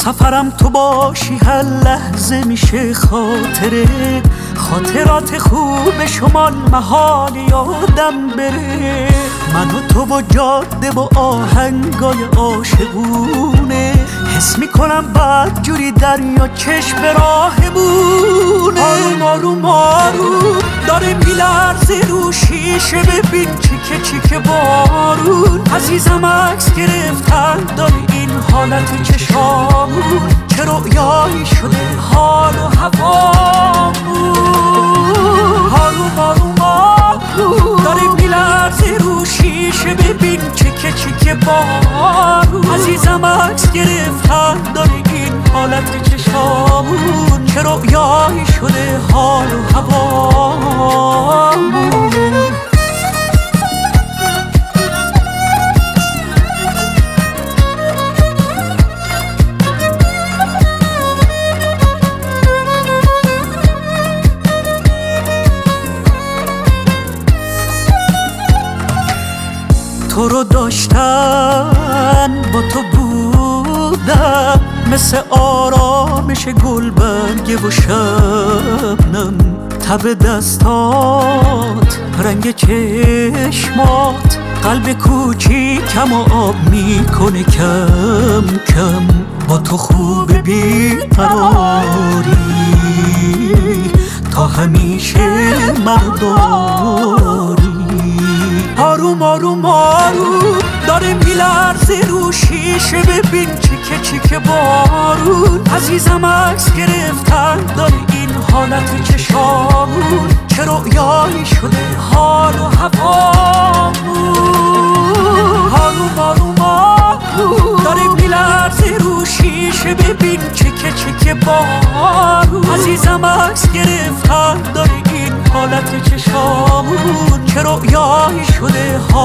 سفرم تو باشی هر لحظه میشه خاطره، خاطرات خوب شمال محال یادم بره. من و تو و جاده و آهنگای عاشقونه، حس میکنم بعد جوری دریا چشم راهمونه. آروم آروم آروم داره میلرزه رو شیشه، ببین چیکه چیکه بارون. عزیزم عکس گرفتن داره این حالت چشامون، چه رویایی شده حال و هوامون. آروم آروم آروم داره میلرزه رو شیشه، ببین چیکه چیکه بارون. عزیزم عکس گرفتن داره این حالت چشامون، چه رویایی شده حال و هوامون. تو رو داشتن با تو بودم، مثل آرامش گلبرگ و شبنم. تب دستات، رنگ چشمات، قلب کوچیکم و آب میکنه کم کم. با تو خوب بیقراری، تا همیشه مرداری. آروم آروم آروم داره میلرزه رو شیشه، ببین چیکه چیکه بارون. عزیزم عکس گرفتن داره این حالت چشامون، چه رویایی شده حال و هوامون. آروم آروم آروم داره میلرزه رو شیشه، ببین چیکه چیکه بارون. عزیزم عکس گرفتن داره این حالت چشامون، چه رویایی شده